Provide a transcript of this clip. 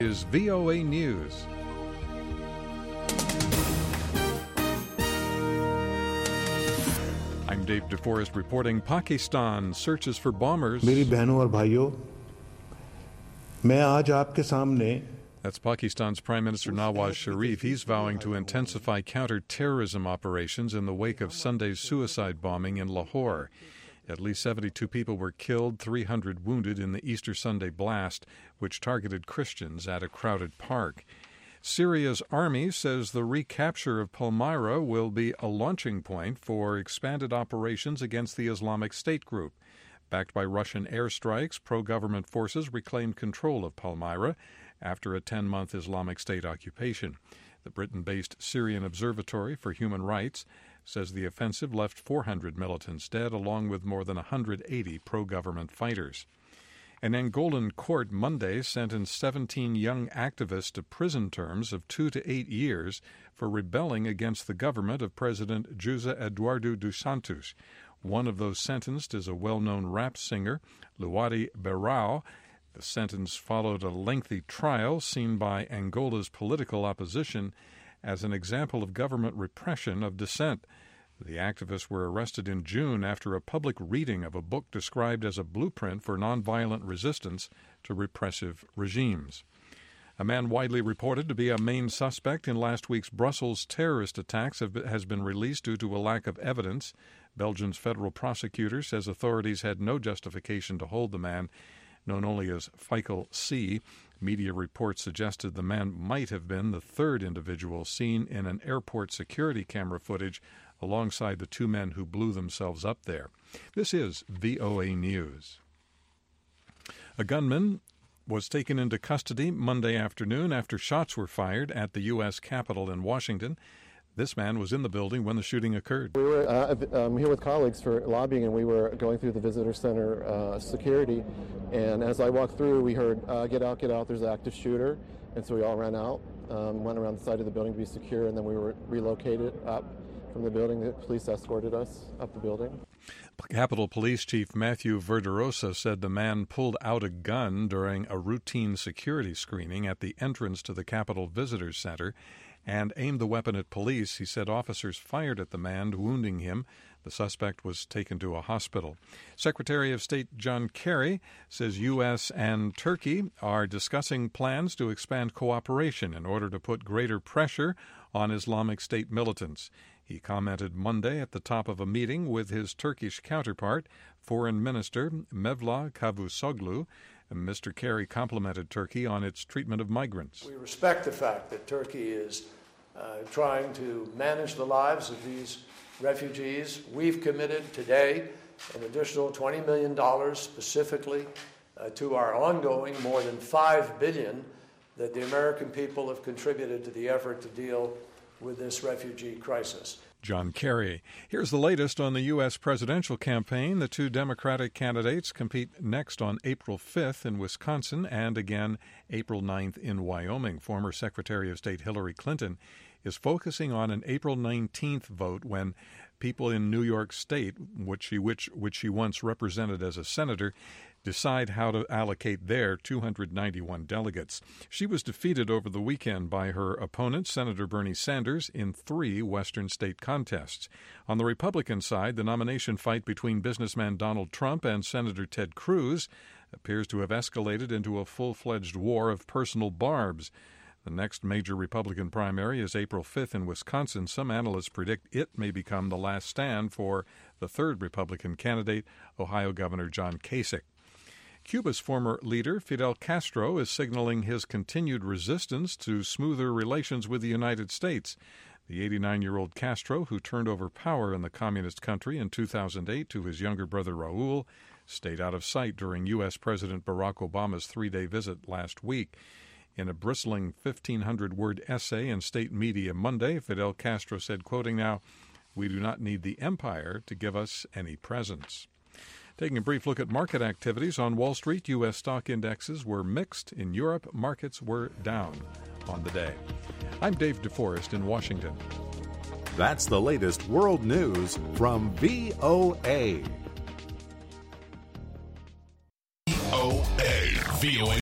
Is VOA News. I'm Dave DeForest reporting. Pakistan searches for bombers. मेरी बहनों और भाइयों, मैं आज आपके सामने. That's Pakistan's Prime Minister Nawaz Sharif. He's vowing to intensify counter-terrorism operations in the wake of Sunday's suicide bombing in Lahore. At least 72 people were killed, 300 wounded in the Easter Sunday blast, which targeted Christians at a crowded park. Syria's army says the recapture of Palmyra will be a launching point for expanded operations against the Islamic State group. Backed by Russian airstrikes, pro-government forces reclaimed control of Palmyra after a 10-month Islamic State occupation. The Britain-based Syrian Observatory for Human Rights says the offensive left 400 militants dead, along with more than 180 pro-government fighters. An Angolan court Monday sentenced 17 young activists to prison terms of 2 to 8 years for rebelling against the government of President José Eduardo dos Santos. One of those sentenced is a well-known rap singer, Luwadi Berrao. The sentence followed a lengthy trial seen by Angola's political opposition as an example of government repression of dissent. The activists were arrested in June after a public reading of a book described as a blueprint for nonviolent resistance to repressive regimes. A man widely reported to be a main suspect in last week's Brussels terrorist attacks has been released due to a lack of evidence. Belgium's federal prosecutor says authorities had no justification to hold the man, known only as Faisal C. Media reports suggested the man might have been the third individual seen in an airport security camera footage alongside the two men who blew themselves up there. This is VOA News. A gunman was taken into custody Monday afternoon after shots were fired at the U.S. Capitol in Washington. This man was in the building when the shooting occurred. We were here with colleagues for lobbying, and we were going through the visitor center security. And as I walked through, we heard, get out, there's an active shooter. And so we all ran out, went around the side of the building to be secure, and then we were relocated up from the building. The police escorted us up the building. Capitol Police Chief Matthew Verderosa said the man pulled out a gun during a routine security screening at the entrance to the Capitol Visitors Center and aimed the weapon at police. He said officers fired at the man, wounding him. The suspect was taken to a hospital. Secretary of State John Kerry says U.S. and Turkey are discussing plans to expand cooperation in order to put greater pressure on Islamic State militants. He commented Monday at the top of a meeting with his Turkish counterpart, Foreign Minister Mevlut Cavusoglu. Mr. Kerry complimented Turkey on its treatment of migrants. We respect the fact that Turkey is trying to manage the lives of these refugees. We've committed today an additional $20 million specifically to our ongoing more than $5 billion that the American people have contributed to the effort to deal with this refugee crisis. John Kerry. Here's the latest on the U.S. presidential campaign. The two Democratic candidates compete next on April 5th in Wisconsin and again April 9th in Wyoming. Former Secretary of State Hillary Clinton is focusing on an April 19th vote when people in New York State, which she once represented as a senator, decide how to allocate their 291 delegates. She was defeated over the weekend by her opponent, Senator Bernie Sanders, in 3 Western state contests. On the Republican side, the nomination fight between businessman Donald Trump and Senator Ted Cruz appears to have escalated into a full-fledged war of personal barbs. The next major Republican primary is April 5th in Wisconsin. Some analysts predict it may become the last stand for the third Republican candidate, Ohio Governor John Kasich. Cuba's former leader, Fidel Castro, is signaling his continued resistance to smoother relations with the United States. The 89-year-old Castro, who turned over power in the communist country in 2008 to his younger brother Raul, stayed out of sight during U.S. President Barack Obama's 3-day visit last week. In a bristling 1,500-word essay in state media Monday, Fidel Castro said, quoting now, "We do not need the empire to give us any presents." Taking a brief look at market activities on Wall Street, U.S. stock indexes were mixed. In Europe, markets were down on the day. I'm Dave DeForest in Washington. That's the latest world news from VOA. VOA